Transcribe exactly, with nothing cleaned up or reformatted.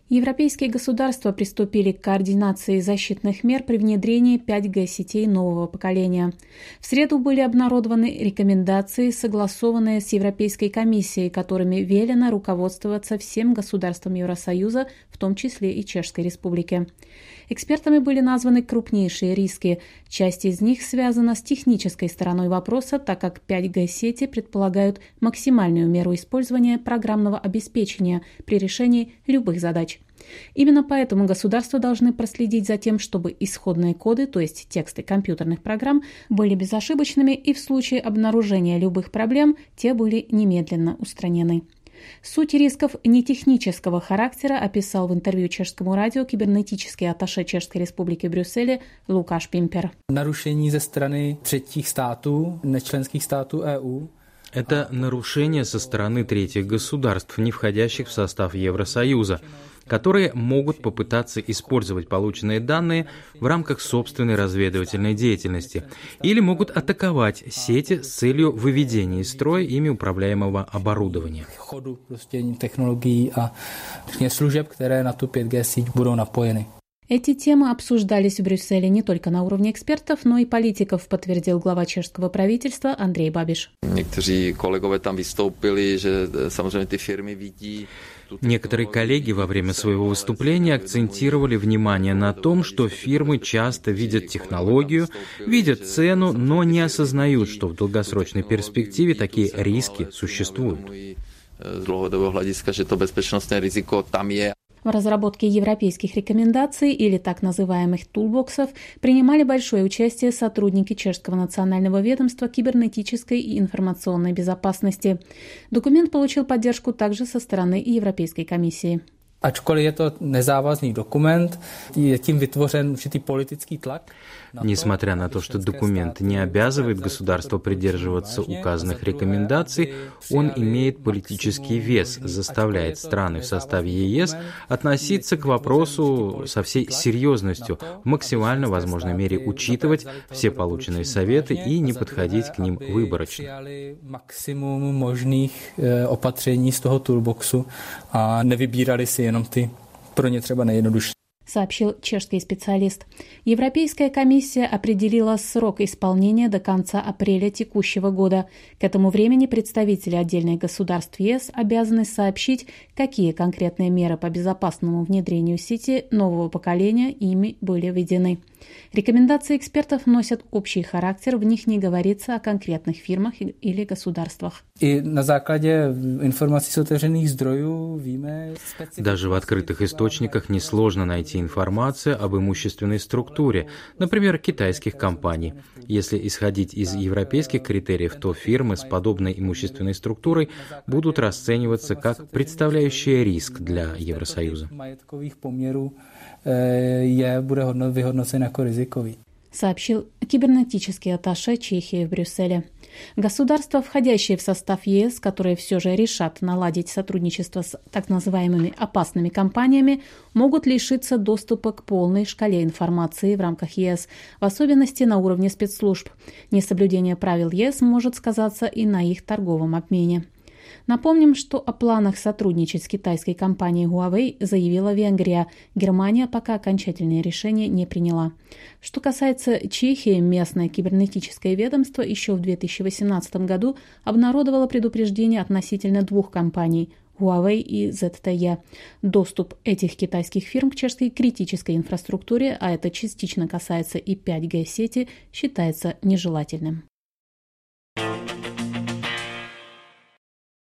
Европейские государства приступили к координации защитных мер при внедрении пять джи сетей нового поколения. В среду были обнародованы рекомендации, согласованные с Европейской комиссией, которыми велено руководствоваться всем государствам Евросоюза, в том числе и Чешской Республике. Экспертами были названы крупнейшие риски. Часть из них связана с технической стороной вопроса, так как пять джи сети предполагают максимальную меру использования программного обеспечения при решении любых задач. Именно поэтому государства должны проследить за тем, чтобы исходные коды, то есть тексты компьютерных программ, были безошибочными, и в случае обнаружения любых проблем те были немедленно устранены. Суть рисков нетехнического характера описал в интервью чешскому радио кибернетический атташе Чешской Республики в Брюсселе Лукаш Пимпер. Нарушение со стороны третьих статов, нечленских статов Е У. Это нарушение со стороны третьих государств, не входящих в состав Евросоюза, которые могут попытаться использовать полученные данные в рамках собственной разведывательной деятельности или могут атаковать сети с целью выведения из строя ими управляемого оборудования. Chodu prostě technologií a služeb, které na tu пять джи síť budou napojeny. Эти темы обсуждались в Брюсселе не только на уровне экспертов, но и политиков, подтвердил глава чешского правительства Андрей Бабиш. Некоторые коллеги там выступили, что, samozřejmě, эти фирмы видят. Некоторые коллеги во время своего выступления акцентировали внимание на том, что фирмы часто видят технологию, видят цену, но не осознают, что в долгосрочной перспективе такие риски существуют. С долгосрочного глядиска, что это безопасное ризико там есть. В разработке европейских рекомендаций или так называемых тулбоксов принимали большое участие сотрудники Чешского национального ведомства кибернетической и информационной безопасности. Документ получил поддержку также со стороны Европейской комиссии. Ačkoliv je to nezávazný dokument, je tím vytvořen určitý politický tlak. Несмотря на то, что документ не обязывает государство придерживаться указанных рекомендаций, он имеет политический вес, заставляет страны в составе Е С относиться к вопросу со всей серьезностью, в максимально возможной мере учитывать все полученные советы и не подходить к ним выборочно. Максимум možných opatření z toho toolboxu a nevybírali si jenom ty pro ně třeba nejjednodušší. Сообщил чешский специалист. Европейская комиссия определила срок исполнения до конца апреля текущего года. К этому времени представители отдельных государств Е С обязаны сообщить, какие конкретные меры по безопасному внедрению сети нового поколения ими были введены. Рекомендации экспертов носят общий характер, в них не говорится о конкретных фирмах или государствах. И на základě informací z otevřených zdrojů víme... Даже в открытых источниках несложно найти информацию об имущественной структуре, например, китайских компаний. Если исходить из европейских критериев, то фирмы с подобной имущественной структурой будут расцениваться как представляющие риск для Евросоюза. Je bude vyhodnocen jako rizikový. Сообщил кибернетический атташе Чехии в Брюсселе. Государства, входящие в состав Е С, которые все же решат наладить сотрудничество с так называемыми опасными компаниями, могут лишиться доступа к полной шкале информации в рамках Е С, в особенности на уровне спецслужб. Несоблюдение правил Е С может сказаться и на их торговом обмене. Напомним, что о планах сотрудничать с китайской компанией Huawei заявила Венгрия. Германия пока окончательное решение не приняла. Что касается Чехии, местное кибернетическое ведомство еще в две тысячи восемнадцатом году обнародовало предупреждение относительно двух компаний – Huawei и зет тэ е. Доступ этих китайских фирм к чешской критической инфраструктуре, а это частично касается и пять джи сети, считается нежелательным.